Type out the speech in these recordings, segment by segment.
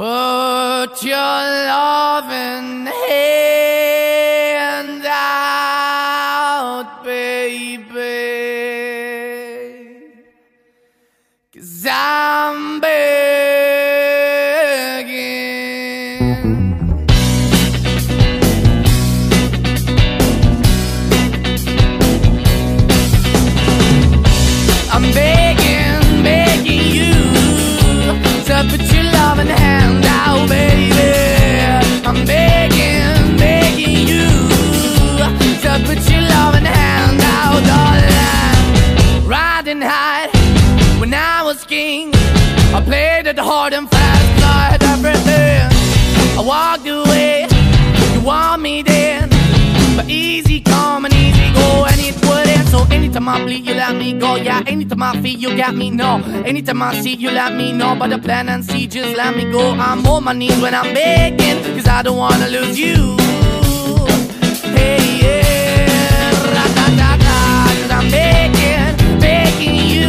Put your loving hand out, baby, 'cause I'm begging. I'm begging, begging you to put your loving hand out, baby. I'm begging, begging you to put your loving hand out, darling. Riding high when I was king, I played it hard and fast, 'cause I had everything. I walked away, you want me then, but easy come and easy go, and it wouldn't. So anytime I bleed, you let me go. Yeah, anytime I feel, you got me, no. Anytime I see, you let me know. But the plan and see, just let me go. I'm on my knees when I'm begging, 'cause I don't wanna lose you. Hey, yeah, ra-da-da-da, 'cause I'm begging, begging you,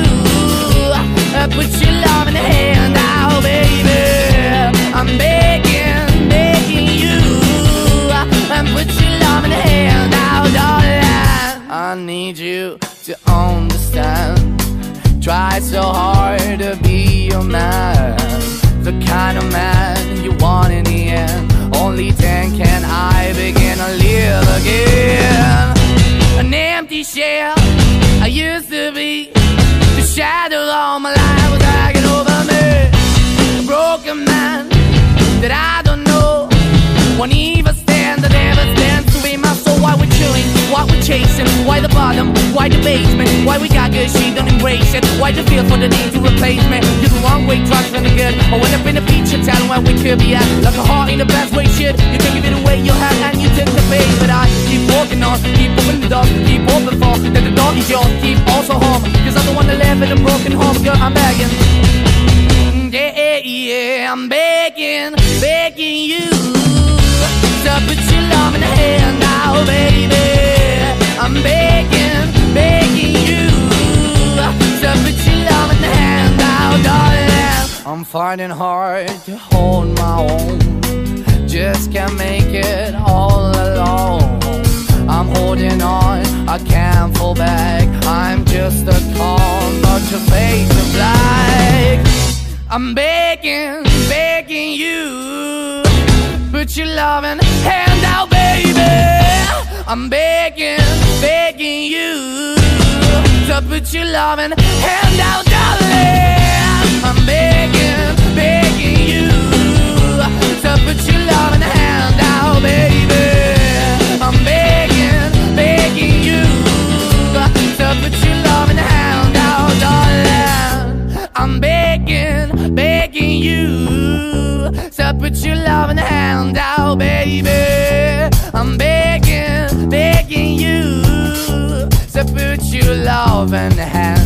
put your love in the hand out, baby. I'm begging, begging you, and put your love in the hand out, darling. I need you to understand. Try so hard to be your man, the kind of man you want in the end. Only then can I begin to live again. An empty shell I used to be, the shadow all my life was dragging over me. A broken man that I don't know, won't even stand, that never stands to be my soul. Why we're chilling, why we're chasing, why the bottom, why the basement, why we got good, she don't embrace it, why the feel for the need to replace me. You're the wrong way, trying to the good. I went up in the feature town where we could be at, like a heart in the best way, shit. You can give it away, you have, and you take the bait. But I keep walking on, keep opening the door, keep open for, that the door is yours, keep also home, 'cause I'm the one that live in a broken home. Girl, I'm begging, yeah, yeah, I'm begging, begging you to put your love in the hand now, baby. I'm begging, begging you to put your love in the hand now, darling. I'm fighting hard to hold my own, just can't make it all alone. I'm holding on, I can't fall back. I'm just a call, but your face is black. I'm begging, begging you, put your loving hand out, baby. I'm begging, begging you to put your loving hand out, darling. I'm begging, begging you to put your loving hand out, baby. I'm begging, begging you to put your loving hand out, darling. I'm begging, begging you to put your loving hand out, baby. I'm begging, begging you to put your loving hand